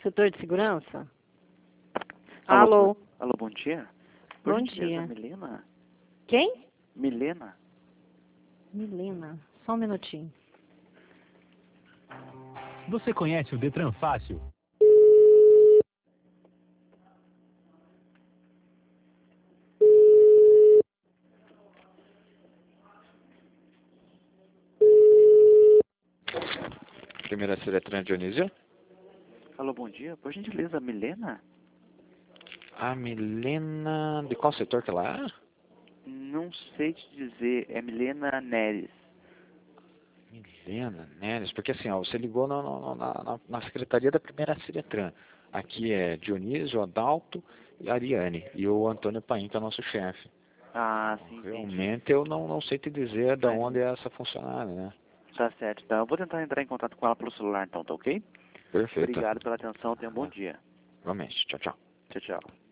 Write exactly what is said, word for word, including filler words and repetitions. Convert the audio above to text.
Setor de segurança? Alô? Alô? Alô, bom dia. Por Bom gentileza, dia. Milena? Quem? Milena? Milena. Só um minutinho. Você conhece o Detran Fácil? Primeira Ciretran Dionísio. Alô, bom dia. Por gentileza, Milena? A Milena... De qual setor que ela é? Não sei te dizer. É Milena Neres. Milena Neres, porque assim, ó, você ligou na, na, na, na secretaria da primeira Ciretran. Aqui é Dionísio, Adalto e Ariane. E o Antônio Paim, que é o nosso chefe. Ah, sim, entendi. Realmente eu não, não sei te dizer de Ah, onde é essa funcionária, né? Tá certo. Então, eu vou tentar entrar em contato com ela pelo celular, então, tá ok? Perfeito. Obrigado pela atenção. Tenha um bom dia. Igualmente. Tchau, tchau. Tchau, tchau.